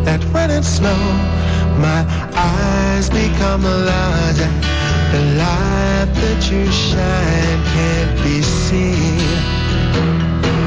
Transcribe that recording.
that when it's slow, my eyes become larger. The light that you shine can't be seen.